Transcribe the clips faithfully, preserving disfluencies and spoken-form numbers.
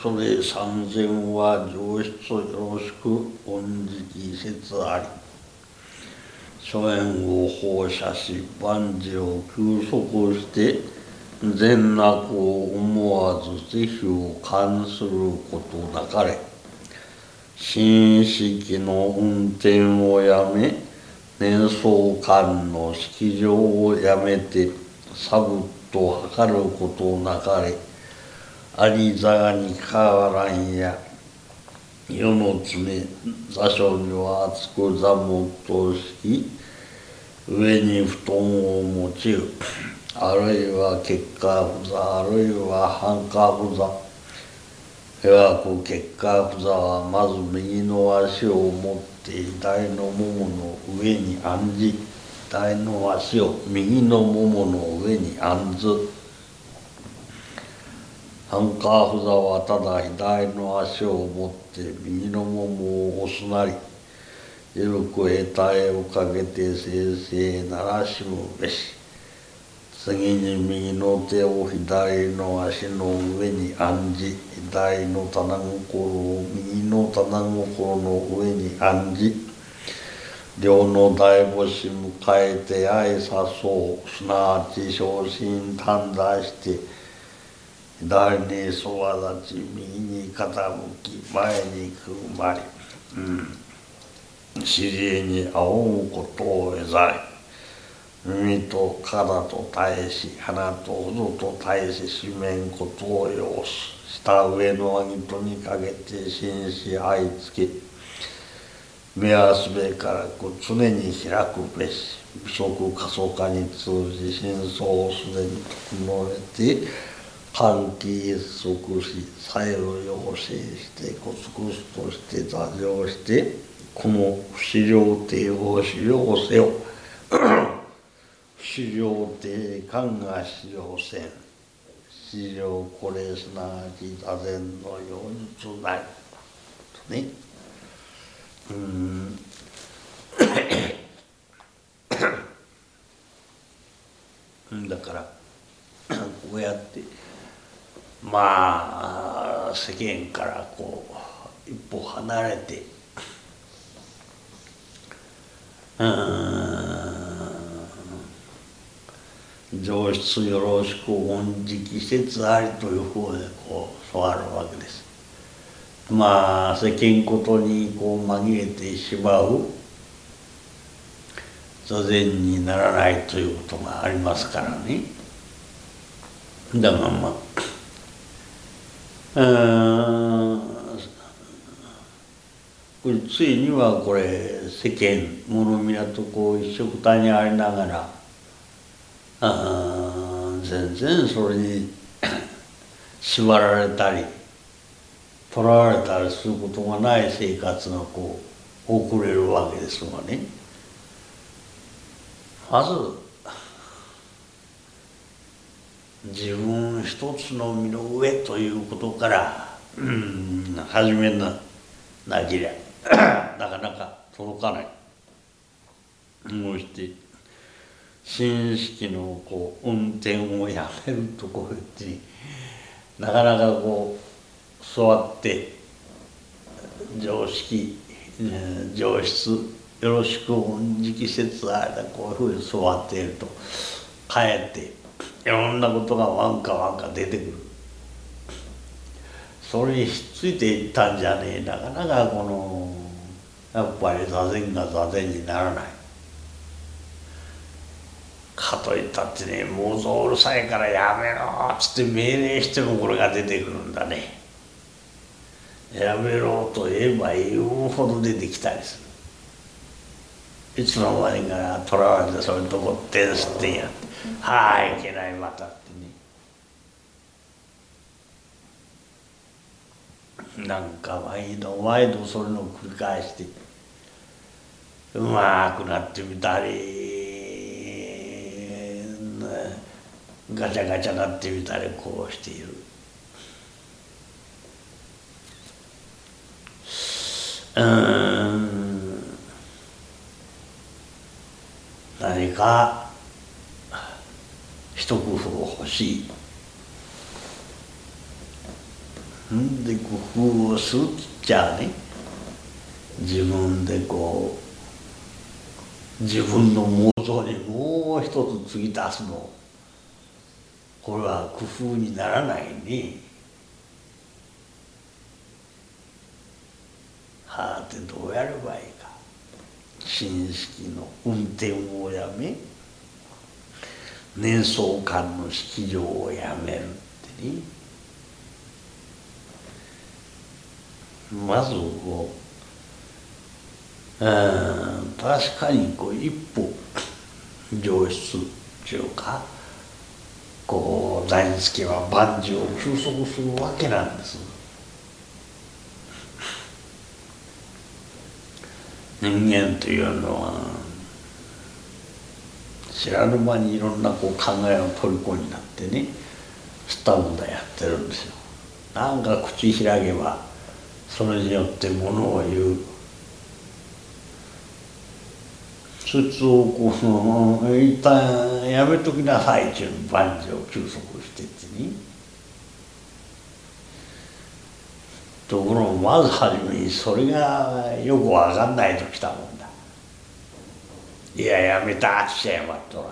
それ三千は上質よろしく御直説あり。諸縁を放射し万事を休息して善悪を思わず是非を感することなかれ。神式の運転をやめ念想観の式場をやめてサブと測ることなかれ。ありざがにかわらんや世の常座所には厚く座もっとし上に布団を用いる。あるいは結果不座あるいは半下不座。弱く結果不座はまず右の足を持って左のももの上に案じ左の足を右のももの上に案ず。半下不座はただ左の足を持って右のももを押すなり。緩く得体をかけて正々ならしむべし。次に右の手を左の足の上に案じ左の棚心を右の棚心の上に案じ両の大星迎えて相さそう。すなわち昇進短座して左にそわ立ち右に傾き前にくぐまり、うん、尻に仰ぐことを得ざい。耳と体と耐えし鼻と喉と耐えし四面ことを要す。下上の上とにかけて心し相つけ目はすべからく常に開くべし。不足過疎化に通じ真相をすでに整えて換気一足し作用要請してコツコツとして座上してこの不思量定を修行せよ。不思量定観が修行せん。不思量これすなわち座禅の妖術なりとね。うーんだからこうやってまあ世間からこう一歩離れてうーん上質よろしく御直説ありという方でこう教わるわけです。まあ世間ことにこう紛れてしまう座禅にならないということがありますからね。だがまあうんついにはこれ世間物見なとこう一緒くたにありながらあ全然それに縛られたりとらわれたりすることがない生活がこう送れるわけですがね。まず自分一つの身の上ということからうん始めななけりゃなかなか届かない。こうして神式のこう運転をやめるとこう言ってなかなかこう座って常識上質よろしく御直説あれだこういうふうに座っているとかえっていろんなことがワンカワンカ出てくる。それにひっついていったんじゃねえなかなかこのやっぱり座禅が座禅にならない。かといったってね妄想うるさいからやめろっつって命令してもこれが出てくるんだね。やめろと言えば言うほど出てきたりする。いつの間にかとらわれてそれとこってんすってんやってはあいけないまたってね。なんか毎度毎度それの繰り返してうまくなってみたりガチャガチャなってみたりこうしている。うーん何か一工夫欲しい。 んで工夫をするっちゃね、自分でこう自分の妄想にもう一つ継ぎ足すの、これは工夫にならないね。はあってどうやればいいか。心識の運転をやめ、念想観の式場をやめるってね。まずこう、うん、確かにこう一歩上質というか、こう大輔は万事を休息するわけなんです。人間というのは知らぬ間にいろんなこう考えの虜になってね、すったもんだやってるんですよ。なんか口開けばそれによってものを言う。そいつをこう一旦やめときなさいっていう万事を休息してってね。ところがまず初めにそれがよく分かんないときたもんだ。いややめたっちゃやまっとらん。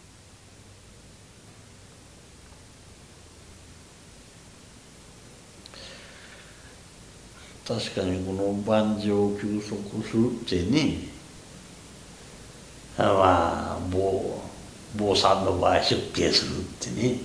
確かにこの万事を休息するってね、まあ坊坊さんの場合出家するってね、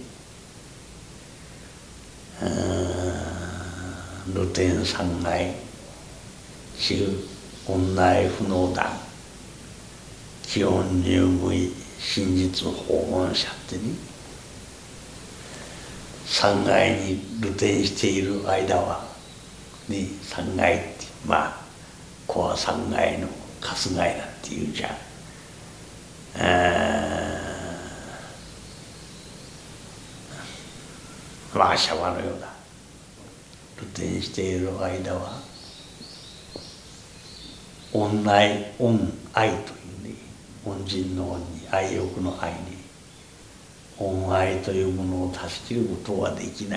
流天三害中本内不能断基本入無意真実訪問者ってね、三害に流転している間はね、三害ってまあ子は三害のかす害だっていうじゃん。まあシャワのような流転している間は恩愛恩愛というね、恩人の恩に愛欲の愛に恩愛というものを断ち切ることはできない。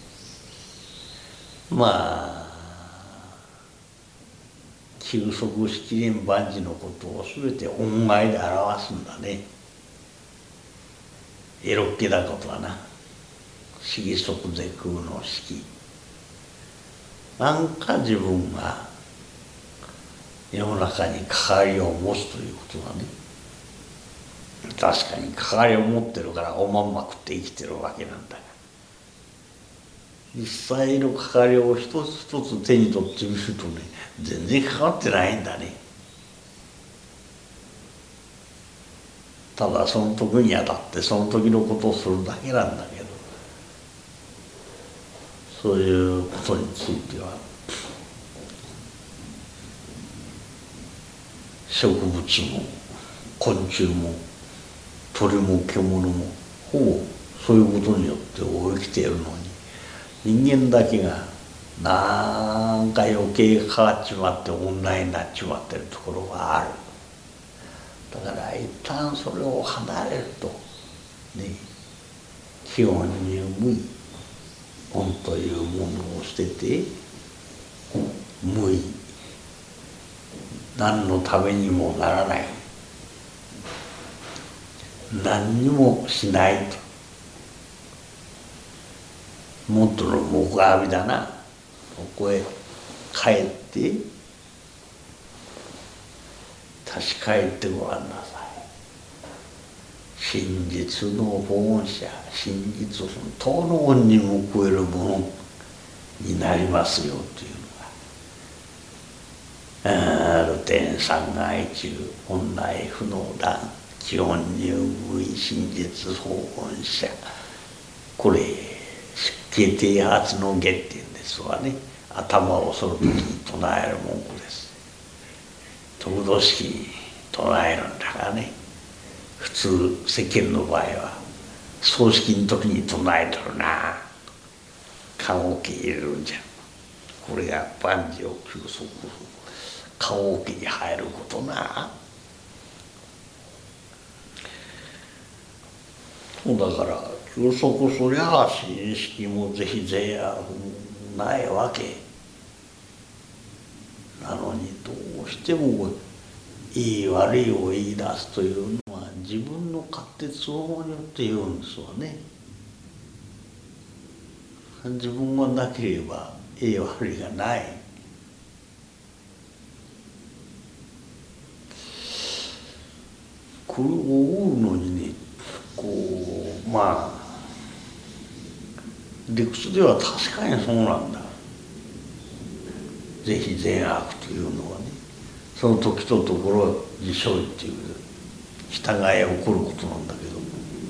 まあ休息しきれん万事のことを全て恩愛で表すんだね。エロっ気だことはな、色即是空の式。なんか自分が世の中に関わりを持つということだね。確かに関わりを持ってるからおまんま食って生きてるわけなんだが、実際の関わりを一つ一つ手に取ってみるとね、全然関わってないんだね。ただその時にあたってその時のことをするだけなんだけど、そういうことについては植物も昆虫も鳥も獣もほぼそういうことによって生きているのに、人間だけがなんか余計変わっちまって女になっちまってるところがある。だから一旦それを離れるとね、基本に無意恩というものを捨てて無意、何のためにもならない、何にもしないと、もっとの木阿弥だな、ここへ帰って立ち返ってごらんなさい。真実の訪問者、真実をその遠の恩に報えるものになりますよというのが、流天三害中本来不能断基本入無意真実訪問者、これ出家剃髪の原点ですわね。頭を剃る時に唱える文句です。得度式に唱えるんだからね。普通世間の場合は葬式の時に唱えとるな、棺桶入れるんじゃん。これが万事を休息、棺桶に入ることな。そうだから休息、そりゃあ心識もぜひぜやなないわけなのに、どうしてもいい悪いを言い出すというのは自分の勝手都合によって言うんですわね。自分がなければいい悪いがない。これを追うのにね、こうまあ理屈では確かにそうなんだ。是非善悪というのはね、その時とところ自生意っていう従い起こることなんだけども、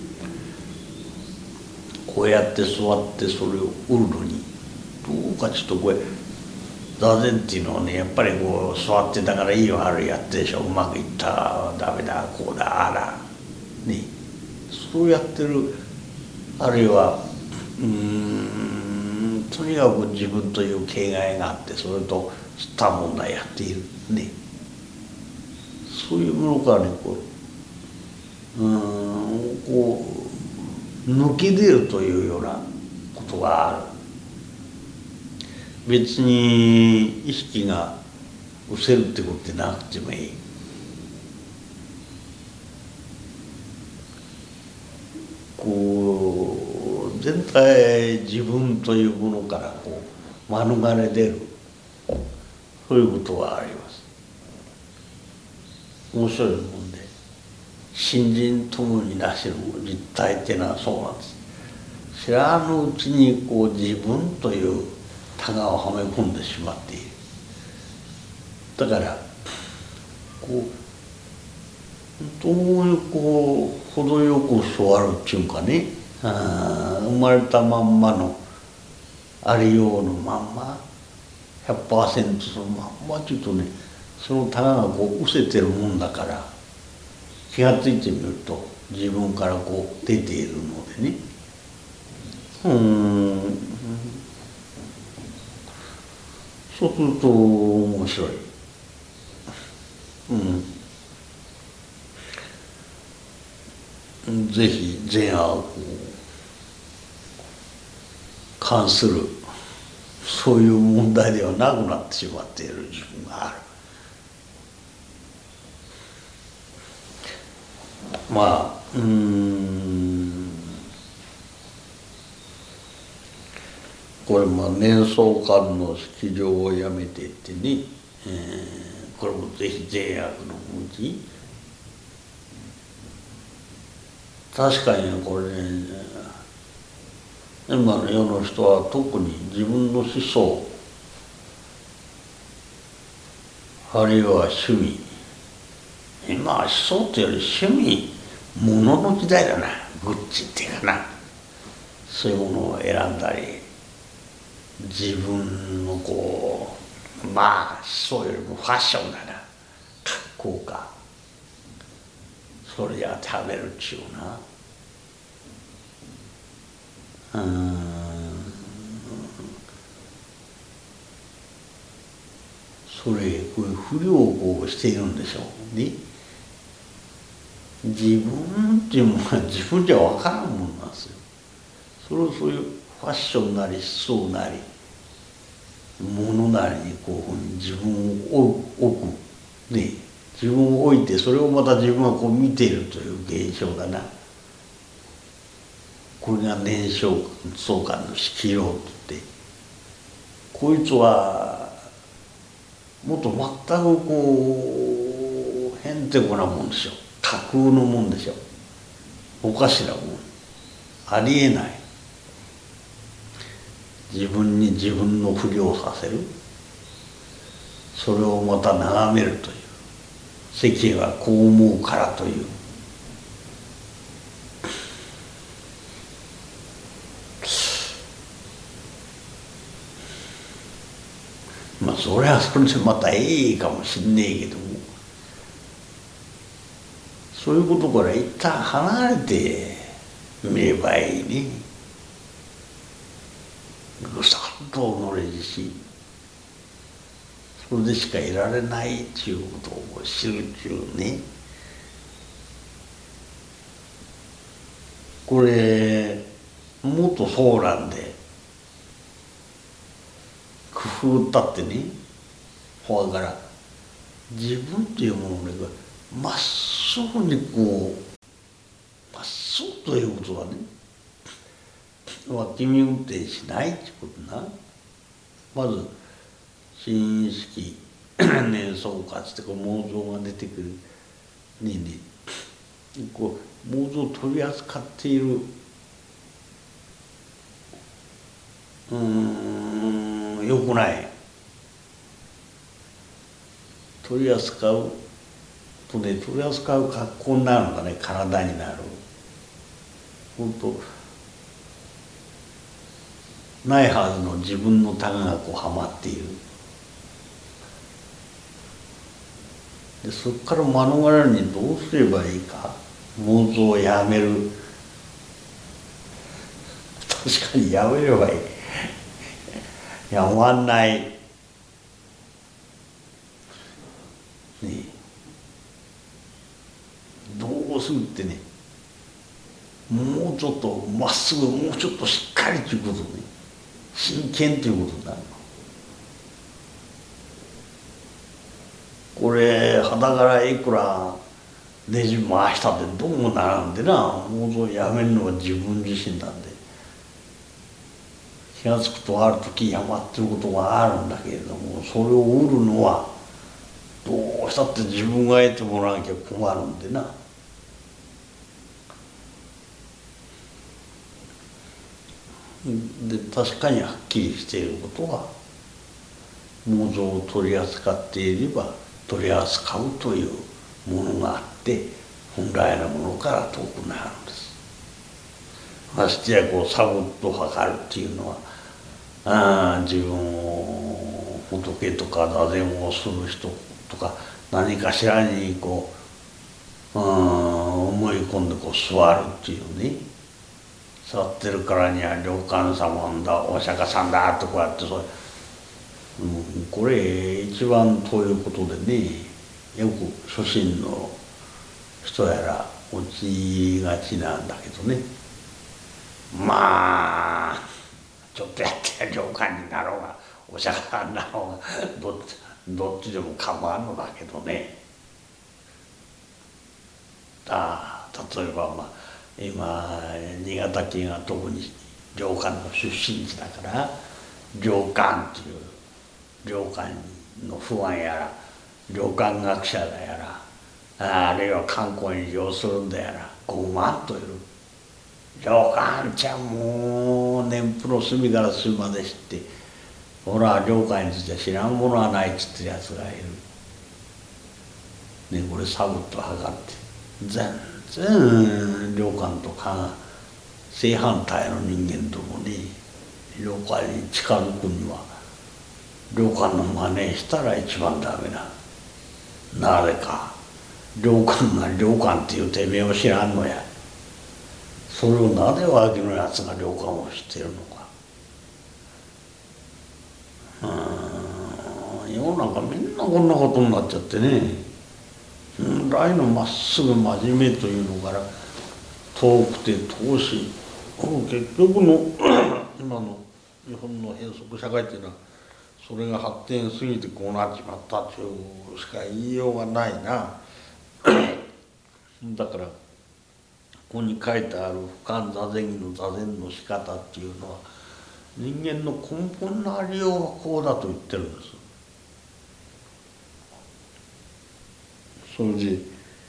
こうやって座ってそれを売るのにどうかちょっとこれ座禅っていうのはね、やっぱりこう座ってたからいい悪いやってでしょ、うまくいったダメだこうだああだね、そうやってる、あるいはうーんとにかく自分という形骸があって、それと吸った問題やっているね、そういうものからね、こううーんこう抜け出るというようなことがある。別に意識が失せるってことでなくてもいい。こう全体自分というものからこう免れ出る、そういうことはあります。面白いもんで、信心ともになしの実体っていうのはそうなんです。知らぬうちにこう自分というタガをはめ込んでしまっている。だからこう本当にこう程よく座るっていうかね、あ生まれたまんまのありようのまんま ひゃくパーセント そのまんまちょっとね、そのタガがこう失せてるもんだから、気がついてみると自分からこう出ているのでね、うーんそうすると面白い。うん、ぜひ善悪を関するそういう問題ではなくなってしまっている自分がある。まあうーんこれまあ念想観の式場をやめていってね、えー、これもぜひ善悪の向き、確かにこれね、今の世の人は特に自分の思想あるいは趣味、今は思想っていうより趣味ものの時代だな、グッチっていうかな、そういうものを選んだり、自分のこうまあ思想よりもファッションだな、格好か、それや食べるっちゅうな。うーんそれこういう不良をしているんでしょうね。自分っていうものは自分じゃ分からんもんなんですよ。それをそういうファッションなり思想なりものなりにこういうふうに自分を置くね、自分を置いてそれをまた自分がこう見ているという現象だな。これが念想観の色量といって、こいつはもっと全くこうへんてこなもんでしょ、架空のもんでしょ、おかしなもん、ありえない。自分に自分のふりをさせる、それをまた眺めるという、世間はこう思うからという、まあそれはそれでまたいいかもしんねえけども、そういうことから一旦離れてみればいいね。ぐさっと己自身、それでしかいられないっていうことを知るっていうね。これもっとそうなんで、 ふーったってね、ほだから自分っていうものをねまっすぐにこうまっすぐということはね脇見運転しないってことな。まず心意識念想化ってこう妄想が出てくるにねこう妄想を取り扱っているうーんよくない取り扱うとね取り扱う格好になるんだね体になる本当ないはずの自分のタガがこうはまっているでそこから免れるにどうすればいいか妄想をやめる確かにやめればいいやまんないねどうするってねもうちょっとまっすぐもうちょっとしっかりということね真剣ということになるこれ肌からいくらねじ回したってどうもならんでな妄想をやめるのは自分自身なんで気が付くとある時やまってることがあるんだけれどもそれを売るのはどうしたって自分が得てもらわなきゃ困るんでなで確かにはっきりしていることは妄想を取り扱っていれば取り扱うというものがあって本来のものから遠くなるんです。ましてやこうサボッと測るっていうのはあ自分を仏とか座禅をする人とか何かしらにこう思い込んでこう座るっていうね座ってるからには良寛様だお釈迦さんだとこうやってそれ、うん、これ一番遠いことでねよく初心の人やら落ちがちなんだけどねまあちょっとやって良寛になろうがお釈迦さんになろうがどっちどっちでも構わんのだけどねあ例えばまあ今新潟県は特に良寛の出身地だから良寛っていう良寛の不安やら良寛学者だやらあるいは観光に利用するんだやらごまんといる良寛ちゃんもう年譜の隅から隅まで知って俺は良寛について知らんものはないっつってるやつがいるねこれサブと測って全然良寛とか正反対の人間ともに良寛に近づくには良寛の真似したら一番ダメだなぜか良寛が良寛っていうてめえを知らんのやそれをなぜ脇のやつが良寛を知っているのかうん世の中みんなこんなことになっちゃってね本来のまっすぐ真面目というのから遠くて遠しい結局の今の日本の閉塞社会っていうのはそれが発展しすぎてこうなっちまったというしか言いようがないなだからここに書いてある「俯瞰座禅儀の座禅の仕方」っていうのは人間の根本のありようがこうだと言ってるんです。それで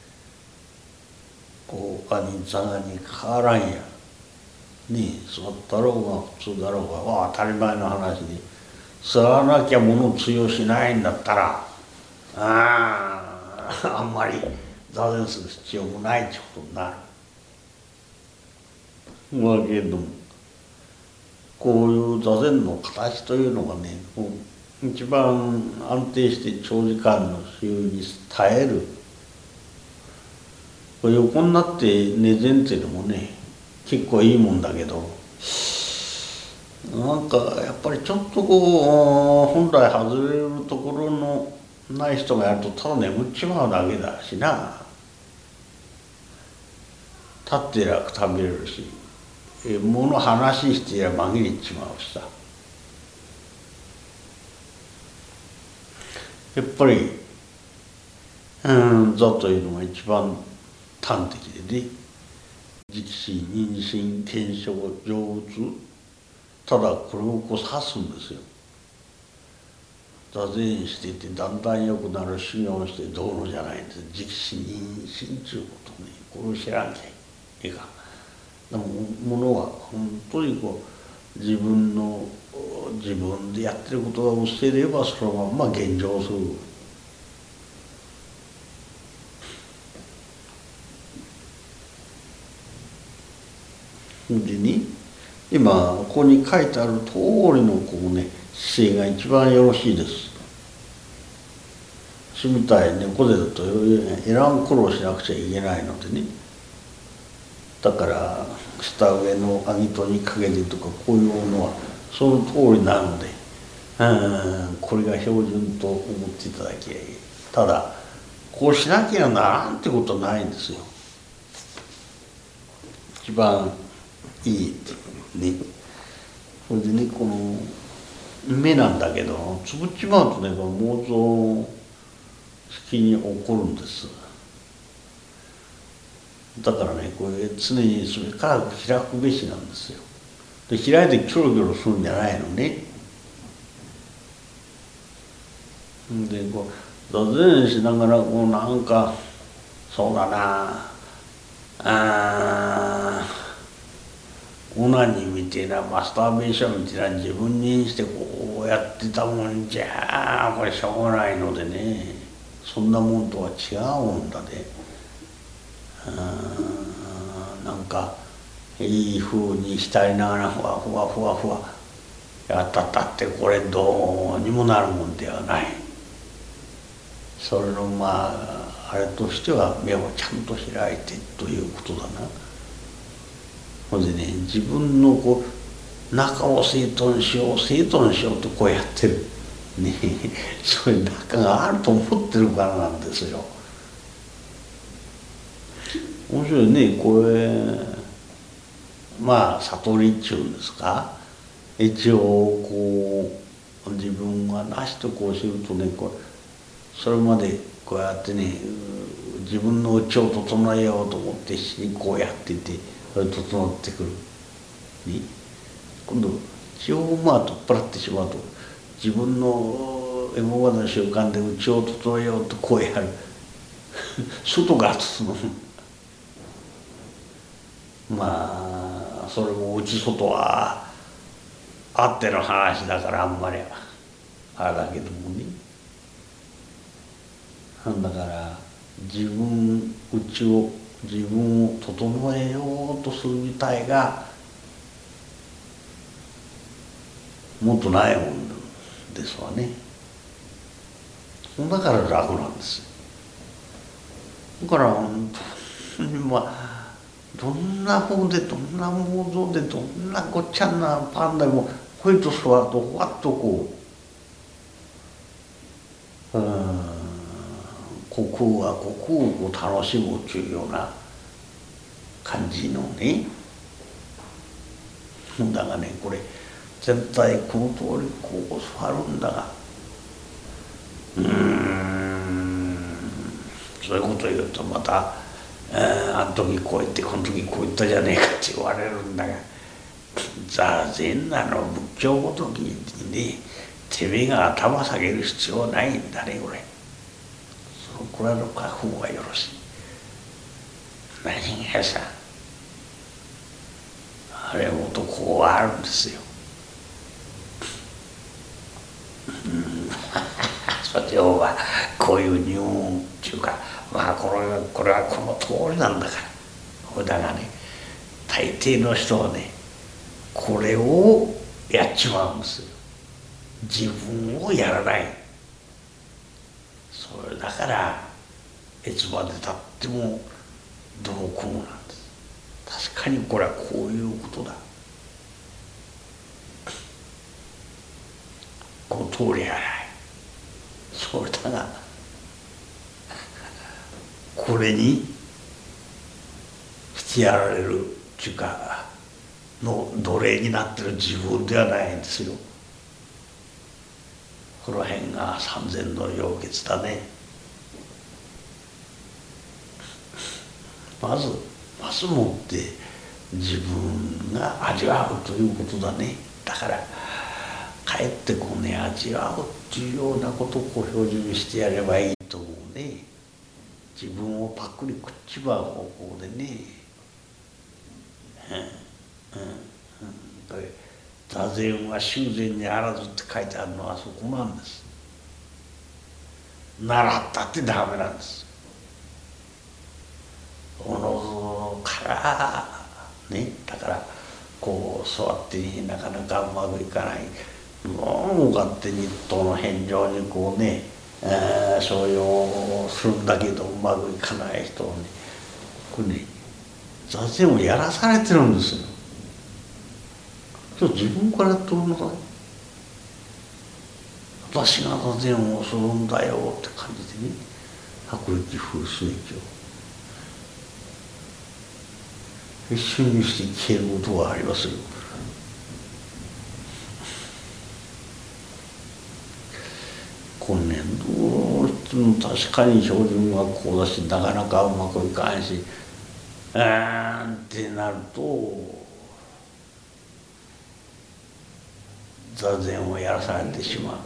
こう他に座がに変わらんやねえ座ったろうが普通だろうが当たり前の話で座らなきゃ物通用しないんだったらあああんまり座禅する必要もないってことになる。だけどもこういう座禅の形というのがね一番安定して長時間の修に耐える横になって寝禅っていうのもね結構いいもんだけどなんかやっぱりちょっとこう本来外れるところのない人がやるとただ眠っちまうだけだしな立って楽食べれるし物話してや紛れちまうしさやっぱりうん座というのが一番端的でね、直視妊娠転生成仏、ただこれをこう指すんですよ。座禅していてだんだん良くなる修行してどうのじゃないんです。直視妊娠ということね、これを知らんきゃいいか。でもものは本当にこう自分の自分でやってることが薄れればそのまま現状する。でね、今ここに書いてある通りのこうね姿勢が一番よろしいです。私みたいに猫背だとえらん苦労しなくちゃいけないのでね、だから下上のアギトにかけてとかこういうのはその通りなので、うんこれが標準と思っていただきゃいい。ただこうしなきゃならんってことはないんですよ。一番いいっていうね。それでね、この目なんだけどつぶっちまうとね、この妄想好きに起こるんです。だからね、これ常にそれから開くべしなんですよ。で開いてキョロキョロするんじゃないのね。でこう座禅しながらこうなんかそうだなあオナニーみたいなマスターベーションみたいな自分にしてこうやってたもんじゃこれしょうがないのでね、そんなもんとは違うんだで、あなんかいい風に浸りながらふわふわふわふわやったったってこれどうにもなるもんではない。それのまああれとしては目をちゃんと開いてということだな。ほんでね、自分のこう中を整頓しよう整頓しようとこうやってるね、そういう中があると思ってるからなんですよ。面白いね、これまあ悟りっちゅうんですか、一応こう自分がなしとこうするとね、こうそれまでこうやってね自分の内を整えようと思ってこうやっていてそれ整ってくる、ね、今度気をまあ取っ払ってしまうと自分の今までの習慣で内を整えようとこうやる外が整うまあそれも内外はあっての話だからあんまりあれだけどもね、だから自分内を自分を整えようとするみたいがもっとないもんですわね。だから楽なんですよ。だから本当にまあどんな方でどんな妄想でどんなごっちゃんなパンでもほいと座るとふわっとこううん虚空は虚空を楽しむというような感じのね。だがねこれ絶対この通りこう座るんだがうーんそういうこと言うとまた「あの時こう言ってこの時こう言ったじゃねえか」って言われるんだが座禅なの仏教ごときにねてめえが頭下げる必要ないんだねこれ。これは書く方がよろしい。何がさあれもとこうあるんですよ。うんそれはこういう入門っていうかまあこれはこれはこの通りなんだからだがね大抵の人はねこれをやっちまうんですよ。自分をやらない。それだからいつまでたってもどうこうなんです。確かにこれはこういうことだ。この通りやない。それだがこれにしてやられるっていうかの奴隷になってる自分ではないんですよ。 この辺が三千の溶血だね。まずまずもって自分が味わうということだね。だからかえってこうね、味わうっていうようなことをこう標準してやればいいと思うね。自分をパクリ食っちまう方向でね。うんうんうん、これ座禅は修禅にあらずって書いてあるのはそこなんです。習ったってダメなんです。おのずからね、だからこう座ってなかなかうまくいかない、もう勝手に一等の返上にこうね、えー、所要するんだけどうまくいかない人をね、これね座禅をやらされてるんですよ。ちょっと自分からやっておるのかい。私が座禅をするんだよって感じでね、薄力風水教一瞬にして消えることがありますよ。今年どうしても確かに標準がこうだし、なかなかうまくいかんし、うーんってなると座禅をやらされてしまう。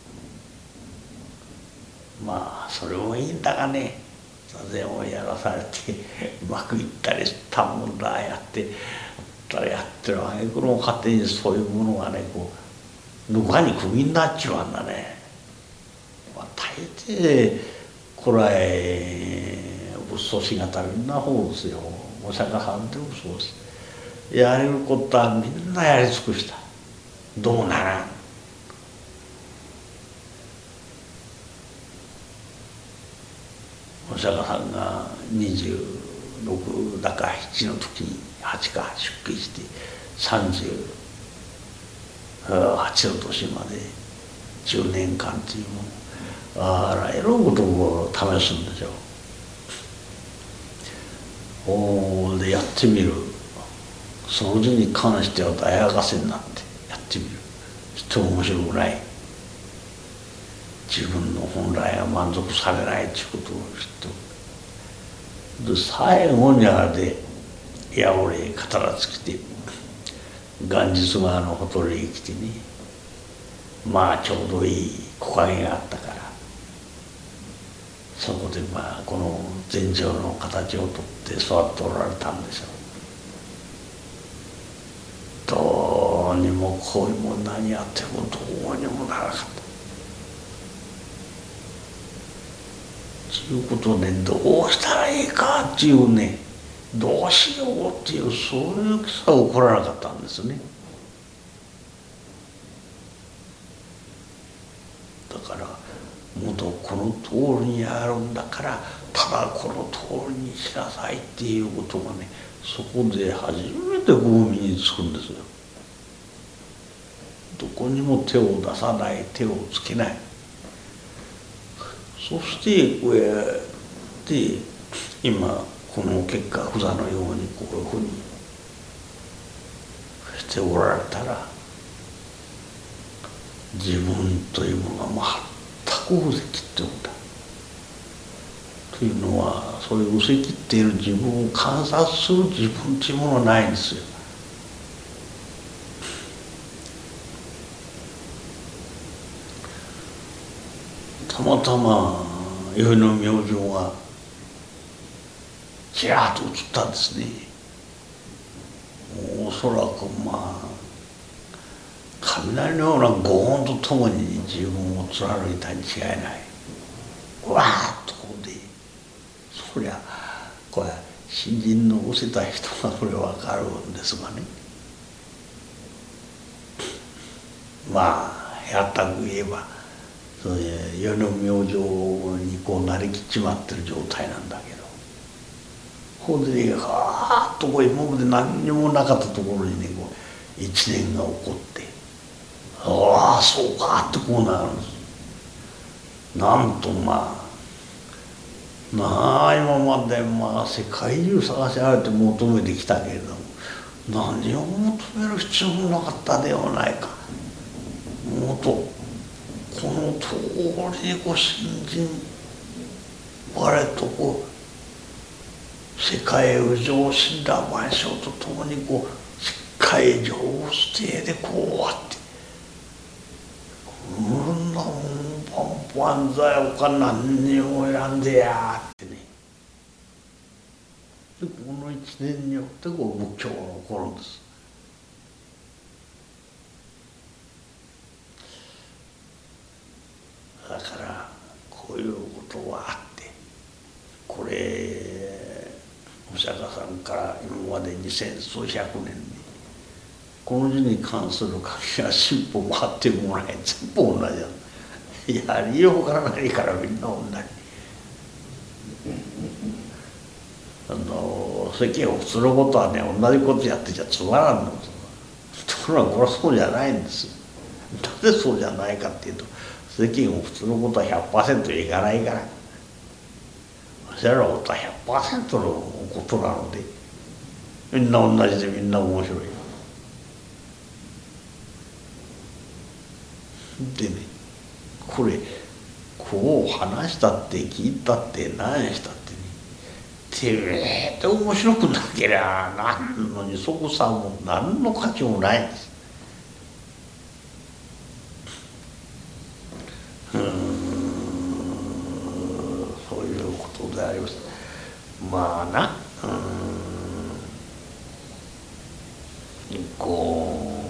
まあそれもいいんだがね、座禅をやらされてうまくいったりしたもんだやってやってるあげくの勝手にそういうものがね、こうどこかにクビになっちまうんだね。まあ、大抵こらえ仏祖姿みんなそうですよ。お釈迦さんでもそうです。やれることはみんなやり尽くした。どうならん。お釈迦さんがにじゅうろくだかななの時にはちか出家してさんじゅうはちの年までじゅうねんかんというもの、あらゆることを試すんですよ。おでやってみる。その図に関しては大博士になってやってみる。きっと面白くない。自分の本来は満足されないということを知ってで最後にあれで八百霊語らつきて元日川のほとりへ来てね、まあちょうどいい木陰があったからそこでまあこの禅定の形をとって座っておられたんでしょう。どうにもこういうもん何やってもどうにもならなかった。ということでどうしたらいいかっていうね、どうしようっていうそういう気さが起こらなかったんですね。だからもとこの通りにあるんだからただこの通りにしなさいっていうことがね、そこで初めてこう身につくんですよ。どこにも手を出さない、手をつけない。そしてこうやって今この結果不座のようにこういうふうにしておられたら自分というものが全く失せきっておるんだ。というのはそういう失せきっている自分を観察する自分というものはないんですよ。たまたま宵の明星がちらっと映ったんですね。おそらくまあ雷のようなご音とともに自分を貫いたに違いない。わーっとこうでそりゃこれ新人の失せた人がこれ分かるんですがね、まあやったく言えばそういう世の明星にこうなりきっちまってる状態なんだけど、ここでねはーっとこう今まで何にもなかったところにねこう一年が起こってああそうかってこうなるんです。なんとまあなあ今までまあ世界中探しられて求めてきたけれども何を求める必要もなかったではないか。もっとこの通りにこう新人我とこう世界有常心羅万象とともにこう世界上ステでこうあってうんなもんパンパン剤おか何にも選んでやってね。でこの一年によってこう仏教が起こるんです。だからこういうことがあってこれお釈迦さんから今まで二千数百年にこの字に関する書きや進歩もあってもない全部同じややりようから何からみんな同じ。あの世間を普通のことはね同じことやってちゃつまらんのです。ところがこれはそうじゃないんです。なぜそうじゃないかっていうと世間を普通のことは ひゃくパーセント いかないからそれらのことは ひゃくパーセント のことなのでみんな同じでみんな面白い。でねこれこう話したって聞いたって何したってねてめえって面白くなけりゃなんのにそこさも何の価値もないんです。うーんそういうことであります。まあなうーんこう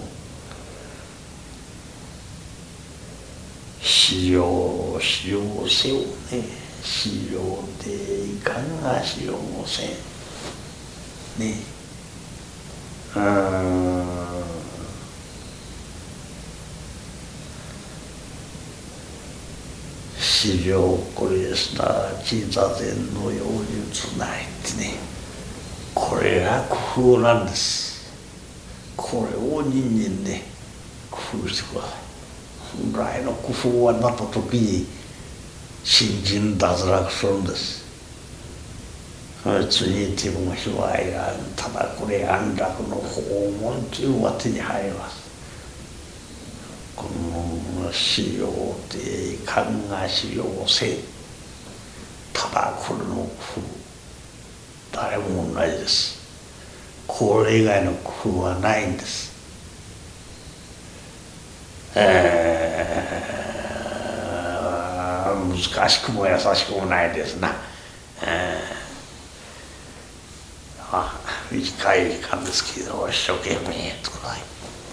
使用使用せよね使用でいかんが使用もせんねうーん資料これすなわち座禅の妖術ないってねこれが工夫なんです。これを人間ね工夫してください。本来の工夫はなった時に信心脱落するんです。ついてもしわいがただこれ安楽の訪問というのが手に入ります。この使用で考え使用せただこれの工夫誰も同じです。これ以外の工夫はないんです。えー、難しくも優しくもないですな。えー、あ短い時間ですけど一生懸命やってください。